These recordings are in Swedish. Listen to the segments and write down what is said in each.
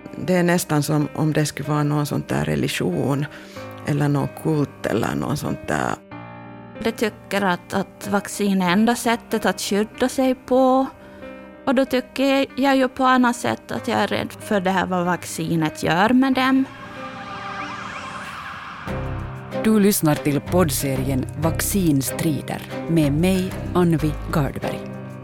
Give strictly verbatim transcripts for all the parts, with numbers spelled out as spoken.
Det är nästan som om det skulle vara någon sån där religion eller någon kult eller någon sånt där. De tycker att, att vaccin är enda sättet att skydda sig på. Och då tycker jag ju på annat sätt att jag är rädd för det här vad vaccinet gör med dem. Du lyssnar till poddserien Vaccinstrider med mig, Anvi Gardberg.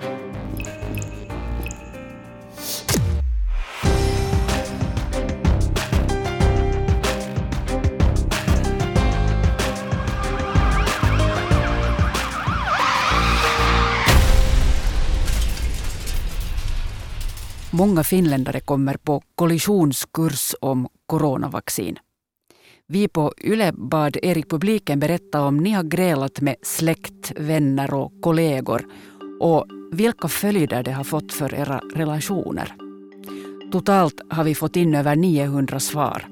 Många finländare kommer på kollisionskurs om coronavaccin. Vi på Yle bad er i publiken berätta om ni har grälat med släkt, vänner och kollegor och vilka följder det har fått för era relationer. Totalt har vi fått in över niohundra svar.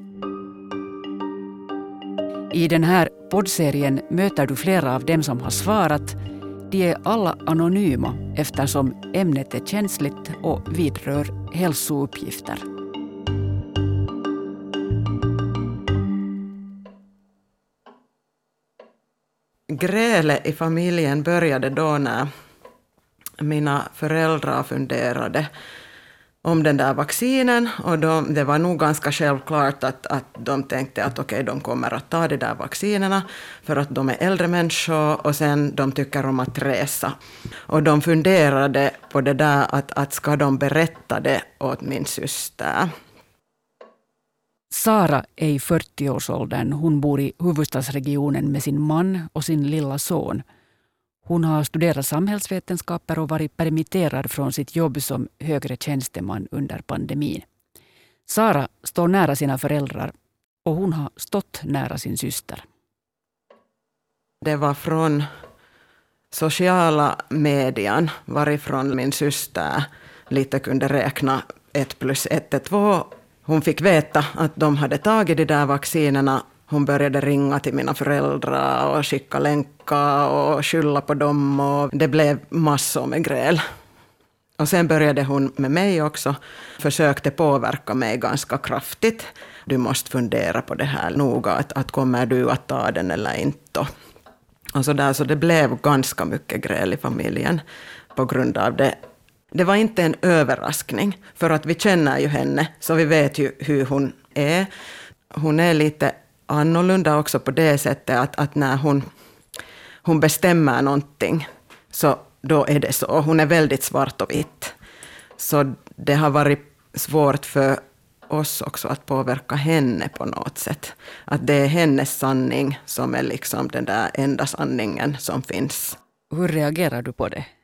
I den här poddserien möter du flera av dem som har svarat. De är alla anonyma eftersom ämnet är känsligt och vidrör hälsouppgifter. Grälet i familjen började då när mina föräldrar funderade om den där vaccinen, och de, det var nog ganska självklart att, att de tänkte att okej, de kommer att ta de där vaccinerna för att de är äldre människor och sen de tycker om att resa. Och de funderade på det där att, att ska de berätta det åt min syster. Sara är i fyrtioårsåldern. Hon bor i huvudstadsregionen med sin man och sin lilla son. Hon har studerat samhällsvetenskaper och varit permitterad från sitt jobb som högre tjänsteman under pandemin. Sara står nära sina föräldrar och hon har stått nära sin syster. Det var från sociala medien varifrån min syster lite kunde räkna ett plus ett är två. Hon fick veta att de hade tagit de där vaccinerna. Hon började ringa till mina föräldrar och skicka länkar och skylla på dem. Och det blev massor med gräl. Och sen började hon med mig också. Försökte påverka mig ganska kraftigt. Du måste fundera på det här noga. Att, att kommer du att ta den eller inte? Och så, där, så det blev ganska mycket gräl i familjen på grund av det. Det var inte en överraskning. För att vi känner ju henne. Så vi vet ju hur hon är. Hon är lite annorlunda också på det sättet att, att när hon, hon bestämmer någonting så då är det så. Hon är väldigt svart och vitt. Så det har varit svårt för oss också att påverka henne på något sätt. Att det är hennes sanning som är liksom den där enda sanningen som finns. Hur reagerar du på det?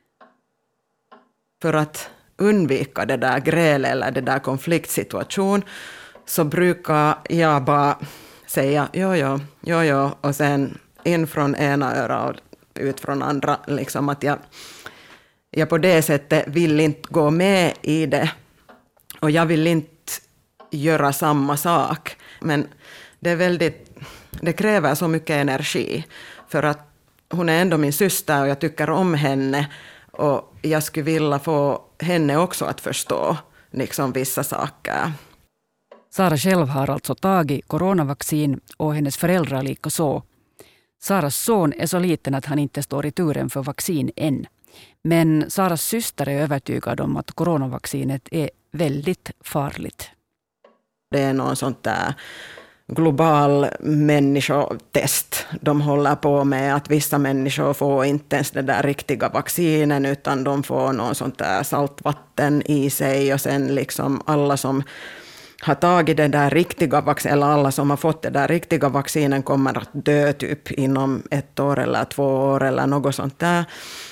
För att undvika det där gräl eller det där konfliktsituation så brukar jag bara säga jo, jo, jo, jo, och sen in från ena öra och ut från andra. Liksom att jag, jag på det sättet vill inte gå med i det. Och jag vill inte göra samma sak. Men det är väldigt, det kräver så mycket energi. För att hon är ändå min syster och jag tycker om henne. Och jag skulle vilja få henne också att förstå liksom vissa saker. Sara själv har alltså tagit coronavaccin och hennes föräldrar lika så. Saras son är så liten att han inte står i turen för vaccin än. Men Saras syster är övertygad om att coronavaccinet är väldigt farligt. Det är någon sånt där global människotest de håller på med. Att vissa människor får inte ens det där riktiga vaccinen utan de får någon sånt där saltvatten i sig. Och sen liksom alla som har tagit det där riktiga vaccin, eller alla som har fått det där riktiga vaccinen kommer att dö typ inom ett år eller två år eller något sånt där.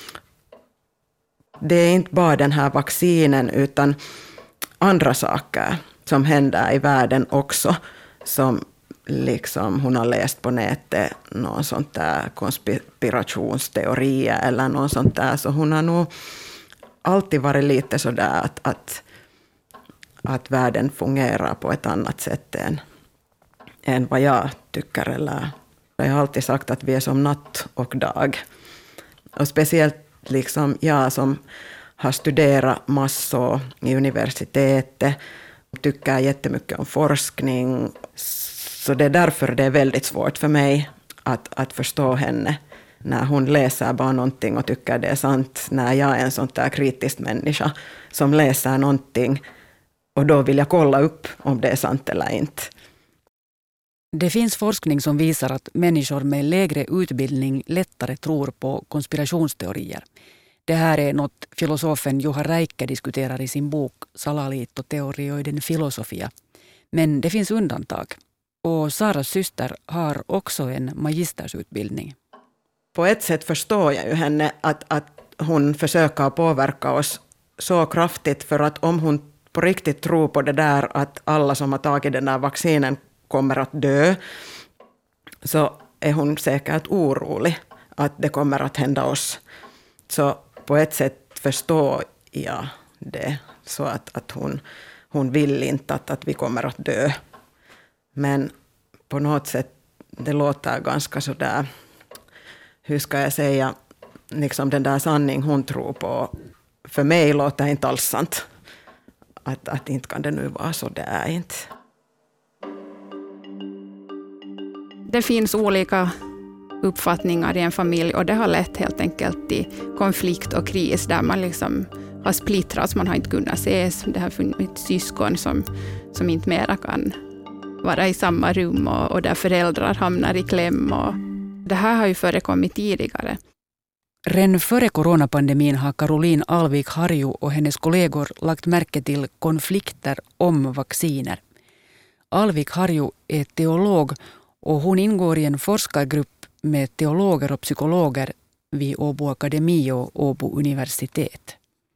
Det är inte bara den här vaccinen utan andra saker som händer i världen också, som liksom hon har läst på nätet, någon sånt där konspirationsteorier eller någon sånt där, så hon har nog alltid varit lite sådär att, att att världen fungerar på ett annat sätt än, än vad jag tycker. Eller, jag har alltid sagt att vi är som natt och dag. Och speciellt liksom jag som har studerat massor i universitetet tycker jättemycket om forskning. Så det är därför det är väldigt svårt för mig att, att förstå henne när hon läser bara någonting och tycker det är sant. När jag är en sån där kritisk människa som läser någonting och då vill jag kolla upp om det är sant eller inte. Det finns forskning som visar att människor med lägre utbildning lättare tror på konspirationsteorier. Det här är något filosofen Juha Räikkä diskuterar i sin bok Salaliittoteorioiden filosofia. Men det finns undantag. Och Saras syster har också en magistersutbildning. På ett sätt förstår jag ju henne att, att hon försöker påverka oss så kraftigt, för att om hon på riktigt tror på det där att alla som har tagit den här vaccinen kommer att dö, så är hon säkert orolig att det kommer att hända oss. Så på ett sätt förstår jag det, så att, att hon, hon vill inte att, att vi kommer att dö. Men på något sätt, det låter ganska sådär, hur ska jag säga, liksom den där sanning hon tror på, för mig låter inte alls sant. Att, att inte kan det nu vara så, det är inte. Det finns olika uppfattningar i en familj och det har lett helt enkelt till konflikt och kris där man liksom har splittrats, man har inte kunnat ses. Det har funnits syskon som, som inte mera kan vara i samma rum och, och där föräldrar hamnar i kläm. Och det här har ju förekommit tidigare. Redan före coronapandemin har Caroline Alvik Harju och hennes kollegor lagt märke till konflikter om vacciner. Alvik Harju är teolog och hon ingår i en forskargrupp med teologer och psykologer vid Åbo Akademi och Åbo universitet.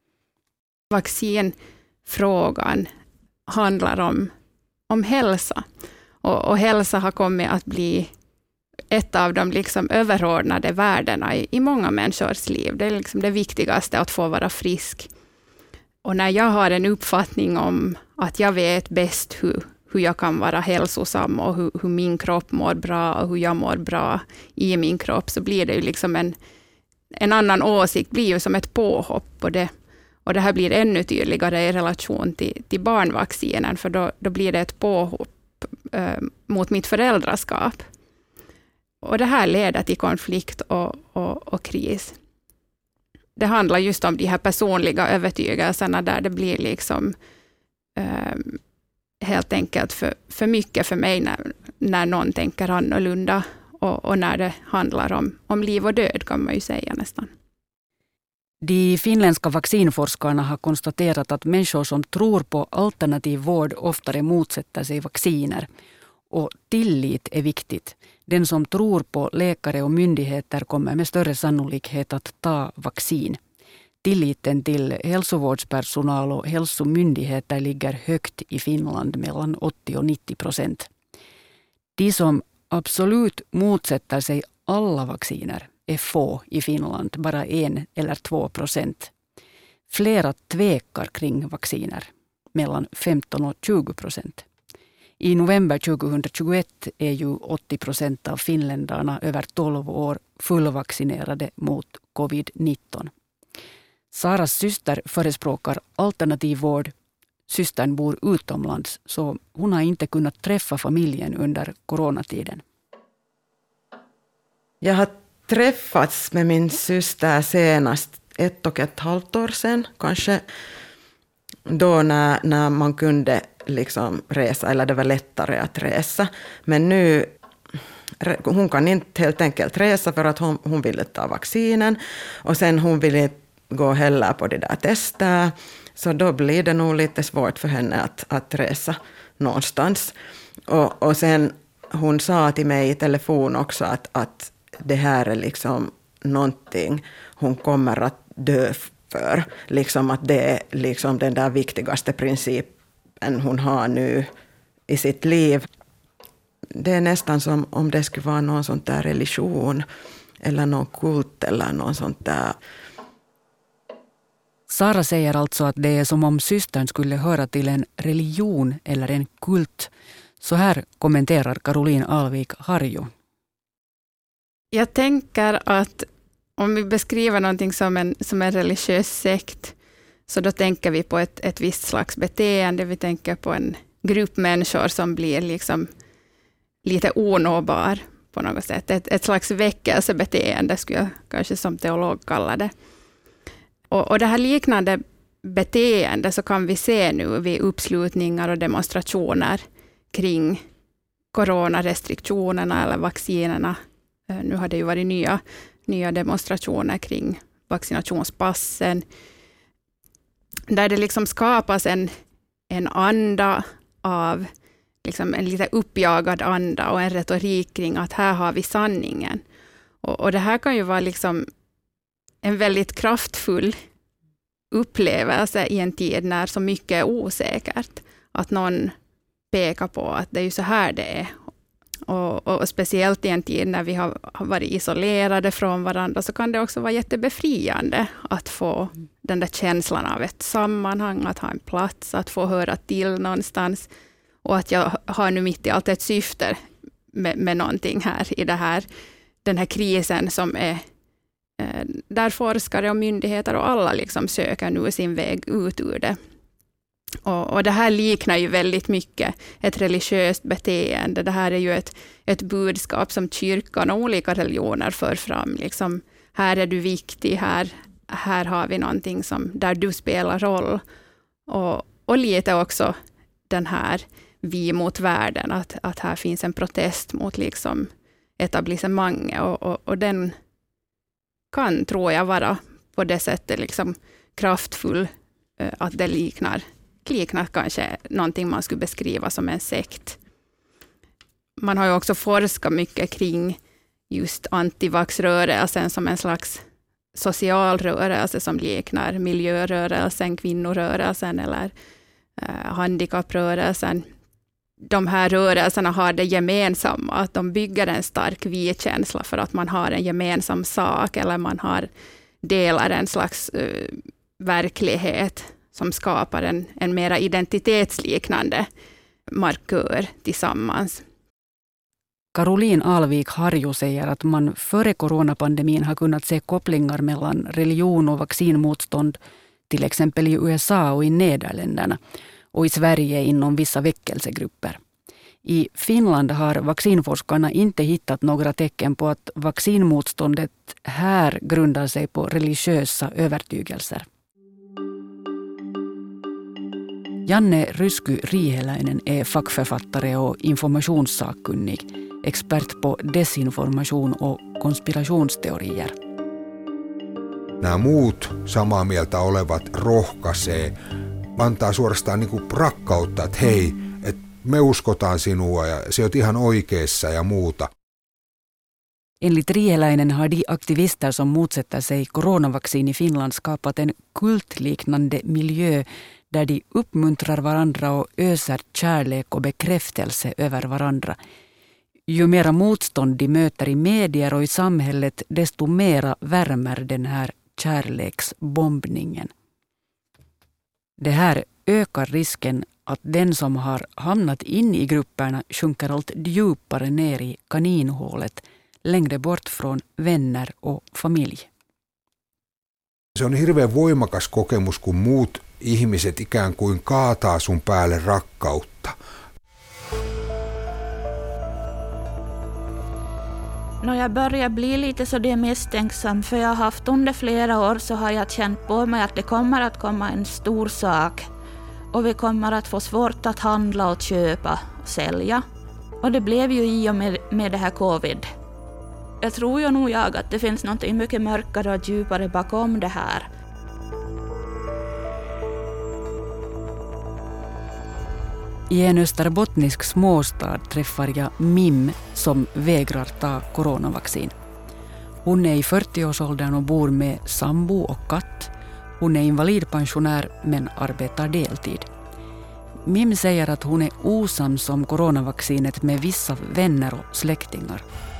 Vaccinfrågan handlar om, om hälsa. Och, och hälsa har kommit att bli ett av de liksom överordnade värdena i, i många människors liv. Det är liksom det viktigaste, att få vara frisk. Och när jag har en uppfattning om att jag vet bäst hur, hur jag kan vara hälsosam och hur, hur min kropp mår bra och hur jag mår bra i min kropp, så blir det ju liksom en, en annan åsikt, blir ju som ett påhopp. Och det, och det här blir ännu tydligare i relation till, till barnvaccinen, för då, då blir det ett påhopp eh, mot mitt föräldraskap. Och det här leder till konflikt och, och, och kris. Det handlar just om de här personliga övertygelserna där det blir liksom eh, helt enkelt för, för mycket för mig när, när någon tänker annorlunda och, och när det handlar om, om liv och död, kan man ju säga nästan. De finländska vaccinforskarna har konstaterat att människor som tror på alternativ vård oftare motsätter sig vacciner. Och tillit är viktigt. Den som tror på läkare och myndigheter kommer med större sannolikhet att ta vaccin. Tilliten till hälsovårdspersonal och hälsomyndigheter ligger högt i Finland, mellan åttio och nittio procent. De som absolut motsätter sig alla vacciner är få i Finland, bara en eller två procent. Flera tvekar kring vacciner, mellan femton och tjugo procent. I november tjugohundratjugoett är ju åttio procent av finländarna över tolv år fullvaccinerade mot covid nitton. Saras syster förespråkar alternativ vård. Systern bor utomlands, så hon har inte kunnat träffa familjen under coronatiden. Jag har träffats med min syster senast ett och ett halvt år sedan, kanske. Då när, när man kunde liksom resa, eller det var lättare att resa. Men nu, hon kan inte helt enkelt resa för att hon, hon ville ta vaccinen. Och sen hon ville gå heller på det där testet. Så då blir det nog lite svårt för henne att, att resa någonstans. Och, och sen hon sa till mig i telefon också att, att det här är liksom någonting hon kommer att dö för. Liksom att det är liksom den där viktigaste principen hon har nu i sitt liv. Det är nästan som om det skulle vara någon sån där religion eller någon kult eller någon sånt där. Sara säger alltså att det är som om systern skulle höra till en religion eller en kult. Så här kommenterar Caroline Alvik Harju. Jag tänker att om vi beskriver någonting som en, som en religiös sekt, Så då tänker vi på ett, ett visst slags beteende. Vi tänker på en grupp människor som blir liksom lite onåbar på något sätt. Ett, ett slags väckelsebeteende skulle jag kanske som teolog kalla det. Och, och det här liknande beteende så kan vi se nu vid uppslutningar och demonstrationer kring coronarestriktionerna eller vaccinerna. Nu har det ju varit nya, nya demonstrationer kring vaccinationspassen. Där det liksom skapas en, en anda av, liksom en lite uppjagad anda och en retorik kring att här har vi sanningen. Och, och det här kan ju vara liksom en väldigt kraftfull upplevelse i en tid när så mycket är osäkert. Att någon pekar på att det är ju så här det är. Och, och speciellt i en tid när vi har, har varit isolerade från varandra så kan det också vara jättebefriande att få den där känslan av ett sammanhang, att ha en plats, att få höra till någonstans. Och att jag har nu mitt i allt ett syfte med, med någonting här i det här, den här krisen som är eh, där forskare och myndigheter och alla liksom söker nu sin väg ut ur det. Och, och det här liknar ju väldigt mycket ett religiöst beteende. Det här är ju ett, ett budskap som kyrkan och olika religioner för fram. Liksom, här är du viktig, här, här har vi någonting som, där du spelar roll. Och, och lite också den här vi mot världen, att, att här finns en protest mot liksom etablissemanget. Och, och, och den kan, tror jag, vara på det sättet liksom kraftfull, att det liknar liknar kanske någonting man skulle beskriva som en sekt. Man har ju också forskat mycket kring just antivaxrörelsen som en slags social rörelse som liknar miljörörelsen, kvinnorörelsen eller eh, handikapprörelsen. De här rörelserna har det gemensamma att de bygger en stark vi-känsla för att man har en gemensam sak eller man har delar en slags eh, verklighet som skapar en, en mera identitetsliknande markör tillsammans. Caroline Alvik Harju säger att man före coronapandemin har kunnat se kopplingar mellan religion och vaccinmotstånd, till exempel i U S A och i Nederländerna, och i Sverige inom vissa väckelsegrupper. I Finland har vaccinforskarna inte hittat några tecken på att vaccinmotståndet här grundar sig på religiösa övertygelser. Janne Rysky-Riiheläinen är fackförfattare och informationssakkunnig, expert på desinformation och konspirationsteorier. Nämä muut samaa mieltä olevat rohkaisee, antaa suorastaan niin kuin rakkautta, että hei, että me uskotaan sinua ja se oot ihan oikeassa ja muuta. Enligt Riiheläinen har de aktivister som motsätter sig coronavaccin i Finland skapat en kultliknande miljö där de uppmuntrar varandra och öser kärlek och bekräftelse över varandra. Ju mera motstånd de möter i medier och i samhället, desto mera värmer den här kärleksbombningen. Det här ökar risken att den som har hamnat in i grupperna sjunker allt djupare ner i kaninhålet, längre bort från vänner och familj. Se on hirveän voimakas kokemus, kun muut ihmiset ikään kuin kaataa sun päälle rakkautta. No, jag börjar bli lite så det är misstänksam, för jag har haft under flera år så har jag känt på mig att det kommer att komma en stor sak och vi kommer att få svårt att handla och köpa och sälja. Och det blev ju i och med, med det här covid. Jag tror ju nog jag att det finns något mycket mörkare och djupare bakom det här. I en österbottnisk småstad träffar jag Mim som vägrar ta coronavaccin. Hon är i fyrtioårsåldern och bor med sambo och katt. Hon är invalidpensionär men arbetar deltid. Mim säger att hon är osams om coronavaccinet med vissa vänner och släktingar.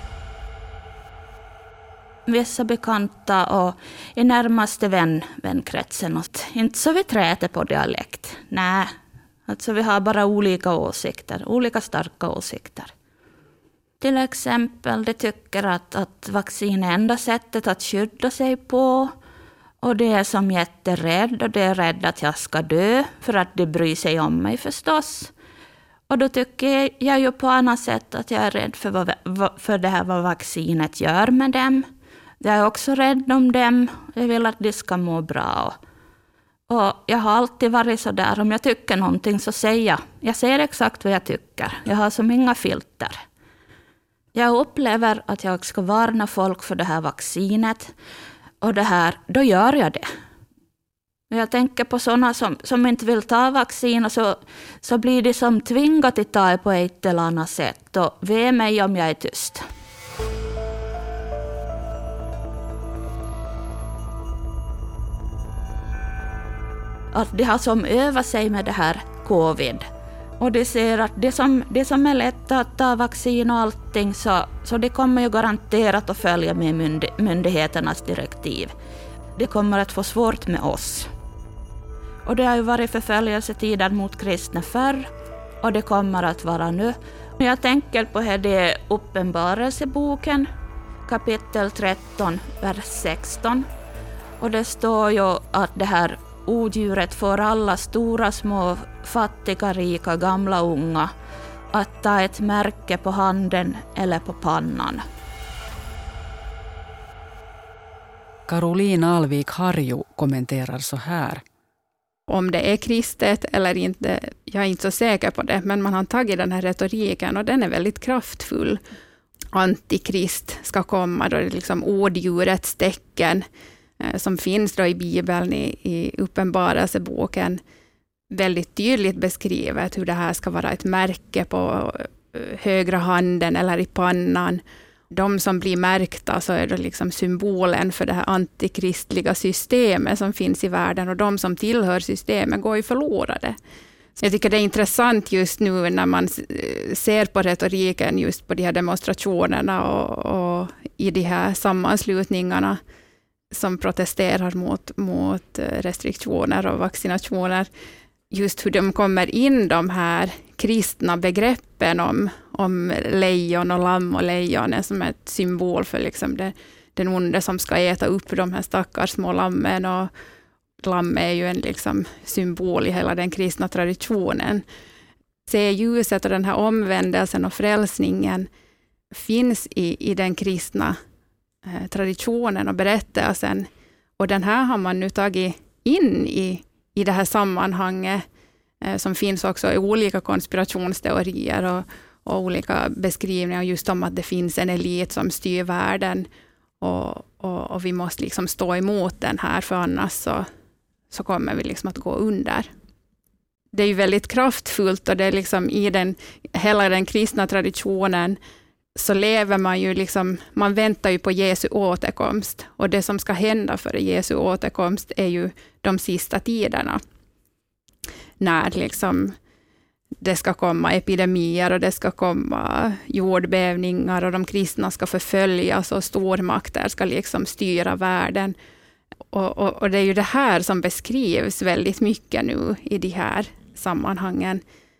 Vissa bekanta och i närmaste vän, vänkretsen. Inte så vi träter på dialekt. Nej, alltså vi har bara olika åsikter, olika starka åsikter. Till exempel, de tycker att, att vaccin är enda sättet att skydda sig på. Och det är som jätterädd och det är rädd att jag ska dö för att det bryr sig om mig förstås. Och då tycker jag ju på annat sätt att jag är rädd för, vad, för det här vad vaccinet gör med dem. Jag är också rädd om dem. Jag vill att de ska må bra. Och jag har alltid varit så där. Om jag tycker någonting så säger jag. Jag säger exakt vad jag tycker. Jag har som inga filter. Jag upplever att jag ska varna folk för det här vaccinet. Och det här, då gör jag det. Jag tänker på sådana som, som inte vill ta vaccin och så, så blir de som tvingat att ta det på ett eller annat sätt. Och ve mig om jag är tyst. Att de har som övat sig med det här covid. Och de ser att det som, det som är lätt att ta vaccin och allting så, så det kommer ju garanterat att följa med myndig, myndigheternas direktiv. Det kommer att få svårt med oss. Och det har ju varit förföljelsetider mot kristna förr och det kommer att vara nu. Jag tänker på här det Uppenbarelseboken, kapitel tretton, vers sexton. Och det står ju att det här odjuret får alla stora, små, fattiga, rika, gamla, unga att ta ett märke på handen eller på pannan. Caroline Alvik Harju kommenterar så här. Om det är kristet eller inte, jag är inte så säker på det, men man har tagit den här retoriken och den är väldigt kraftfull. Antikrist ska komma, då det är liksom orddjurets tecken eh, som finns då i Bibeln, i, i Uppenbarelseboken, väldigt tydligt beskrivet hur det här ska vara ett märke på eh, högra handen eller i pannan. De som blir märkta så är det liksom symbolen för det här antikristliga systemet som finns i världen, och de som tillhör systemet går ju förlorade. Så jag tycker det är intressant just nu när man ser på retoriken just på de här demonstrationerna och, och i de här sammanslutningarna som protesterar mot, mot restriktioner och vaccinationer. Just hur de kommer in, de här kristna begreppen om, om lejon och lamm och lejon som är ett symbol för liksom det, den onde som ska äta upp de här stackars små lammen. Och lamm är ju en liksom symbol i hela den kristna traditionen. Se ljuset och den här omvändelsen och frälsningen finns i, i den kristna eh, traditionen och berättelsen. Och den här har man nu tagit in i i det här sammanhanget eh, som finns också i olika konspirationsteorier och, och olika beskrivningar just om att det finns en elit som styr världen och, och, och vi måste liksom stå emot den här, för annars så, så kommer vi liksom att gå under. Det är ju väldigt kraftfullt, och det är liksom i den, hela den kristna traditionen så lever man ju liksom, man väntar ju på Jesu återkomst, och det som ska hända för Jesu återkomst är ju de sista tiderna. När liksom det ska komma epidemier och det ska komma jordbävningar och de kristna ska förföljas och stormakter ska liksom styra världen. Och, och, och det är ju det här som beskrivs väldigt mycket nu i de här sammanhangen.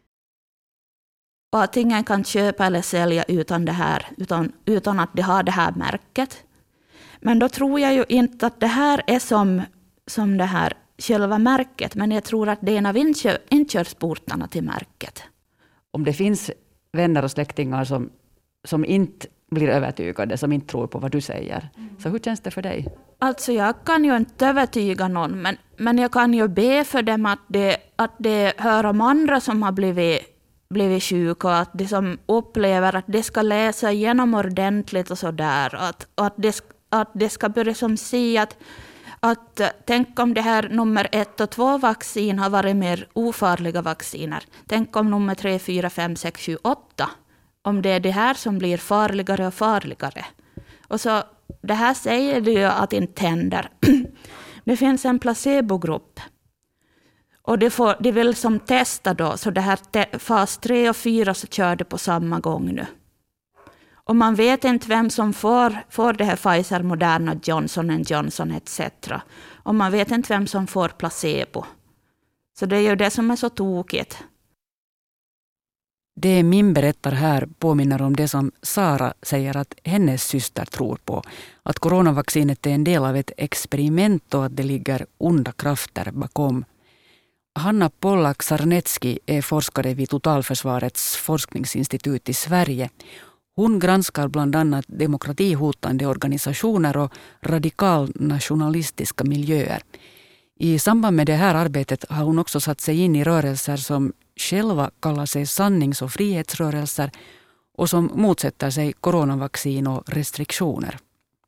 Och att ingen kan köpa eller sälja utan det här, utan, utan att de har det här märket. Men då tror jag ju inte att det här är som, som det här själva märket, men jag tror att det är en av inkör, inkörsportarna till märket. Om det finns vänner och släktingar som, som inte blir övertygade, som inte tror på vad du säger, mm. så hur känns det för dig? Alltså jag kan ju inte övertyga någon, men, men jag kan ju be för dem att det, att det hör om andra som har blivit blivit sjuka, och att de som upplever att de ska läsa igenom ordentligt och sådär, att, att, det, att det ska börja som se att, att tänk om det här nummer ett och två vaccin har varit mer ofarliga vacciner. Tänk om nummer tre, fyra, fem, sex, sju, åtta, om det är det här som blir farligare och farligare. Och så det här säger det ju att det inte händer. Det finns en placebogrupp. Och de, får, de vill som testa då, så det här te, fas tre och fyra så kör det på samma gång nu. Och man vet inte vem som får, får det här Pfizer, Moderna, Johnson and Johnson et cetera. Och man vet inte vem som får placebo. Så det är ju det som är så tokigt. Det Mim berättar här påminner om det som Sara säger att hennes syster tror på. Att coronavaccinet är en del av ett experiment och att det ligger onda krafter bakom. Hanna Pollak-Sarnecki är forskare vid Totalförsvarets forskningsinstitut i Sverige. Hon granskar bland annat demokratihotande organisationer och radikalnationalistiska miljöer. I samband med det här arbetet har hon också satt sig in i rörelser som själva kallar sig sannings- och frihetsrörelser och som motsätter sig coronavaccin och restriktioner.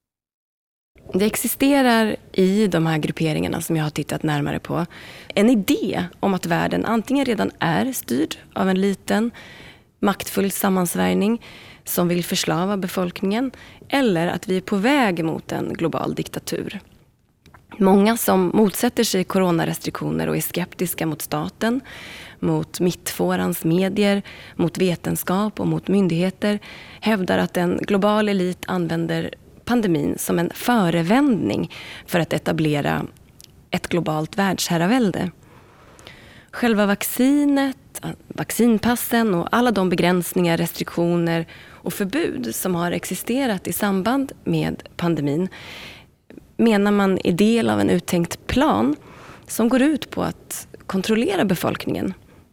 Det existerar i de här grupperingarna som jag har tittat närmare på en idé om att världen antingen redan är styrd av en liten maktfull sammansvärjning som vill förslava befolkningen eller att vi är på väg mot en global diktatur. Många som motsätter sig coronarestriktioner och är skeptiska mot staten, mot mittfårans medier, mot vetenskap och mot myndigheter hävdar att en global elit använder pandemin som en förevändning för att etablera ett globalt världsherravälde. Själva vaccinet, vaccinpassen och alla de begränsningar, restriktioner och förbud som har existerat i samband med pandemin menar man är del av en uttänkt plan som går ut på att kontrollera befolkningen.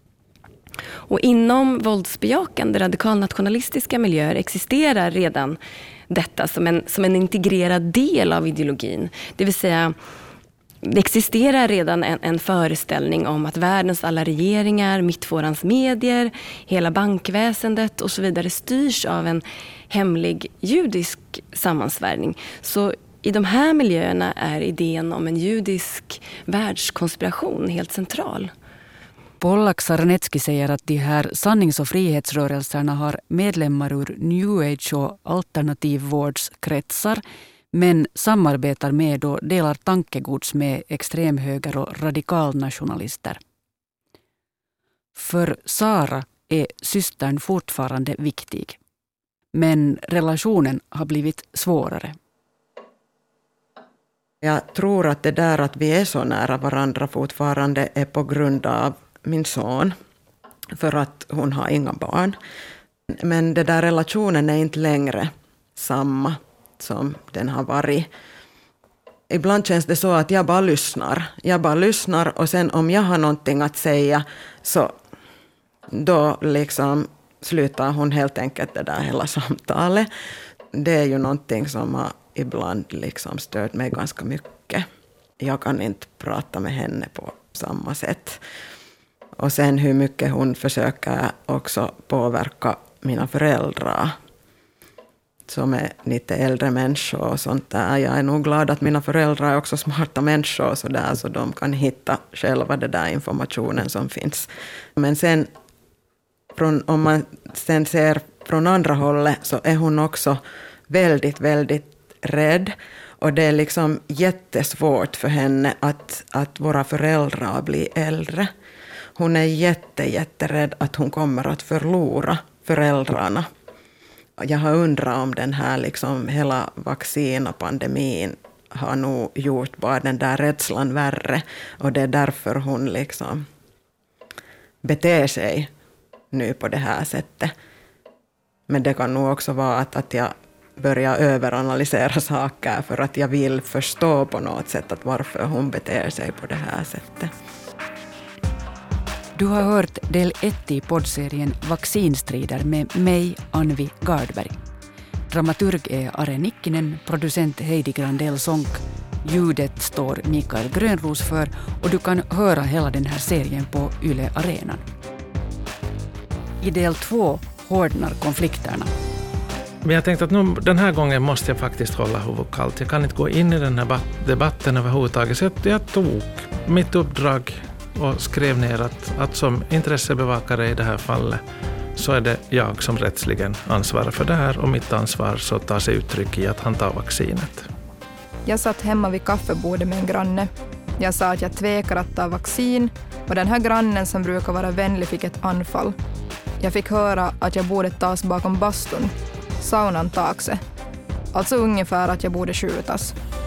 Och inom våldsbejakande radikalnationalistiska miljöer existerar redan detta som en, som en integrerad del av ideologin. Det vill säga, det existerar redan en, en föreställning om att världens alla regeringar, mittfårans medier, hela bankväsendet och så vidare styrs av en hemlig judisk sammansvärjning. Så i de här miljöerna är idén om en judisk världskonspiration helt central. Pollak-Sarnecki säger att de här sannings- och frihetsrörelserna har medlemmar ur New Age och alternativvårdskretsar men samarbetar med och delar tankegods med extremhöger och radikalnationalister. För Sara är systern fortfarande viktig. Men relationen har blivit svårare. Jag tror att det där att vi är så nära varandra fortfarande är på grund av min son. För att hon har inga barn. Men den där relationen är inte längre samma som den har varit. Ibland känns det så att jag bara lyssnar. Jag bara lyssnar och sen om jag har någonting att säga så då liksom slutar hon helt enkelt det där hela samtalet. Det är ju någonting som har ibland liksom stört mig ganska mycket. Jag kan inte prata med henne på samma sätt. Och sen hur mycket hon försöker också påverka mina föräldrar som är lite äldre människor och sånt där. Jag är nog glad att mina föräldrar är också smarta människor så där, så de kan hitta själva den där informationen som finns. Men sen från, om man sen ser från andra hållet så är hon också väldigt, väldigt rädd. Och det är liksom jättesvårt för henne att, att våra föräldrar blir äldre. Hon är jätte, jätterädd att hon kommer att förlora föräldrarna. Jag har undrat om den här liksom hela vaccin och pandemin har nog gjort bara den där rädslan värre. Och det är därför hon liksom beter sig nu på det här sättet. Men det kan nog också vara att, att jag börjar överanalysera saker för att jag vill förstå på något sätt att varför hon beter sig på det här sättet. Du har hört del ett i poddserien Vaccinstrider med mig, Anvi Gardberg. Dramaturg är Are Nikkinen, producent Heidi Grandell Sonck. Ljudet står Mikael Grönros för och du kan höra hela den här serien på Yle Arenan. I del två hårdnar konflikterna. Men jag tänkte att nu, den här gången måste jag faktiskt hålla huvudet kallt. Jag kan inte gå in i den här debatten överhuvudtaget. Så jag tog mitt uppdrag och skrev ner att, att som intressebevakare i det här fallet så är det jag som rättsligen ansvarar för det här och mitt ansvar så tar sig uttryck i att han tar vaccinet. Jag satt hemma vid kaffebordet med en granne. Jag sa att jag tvekar att ta vaccin och den här grannen som brukar vara vänlig fick ett anfall. Jag fick höra att jag borde tas bakom bastun, saunan takse. Alltså ungefär att jag borde skjutas.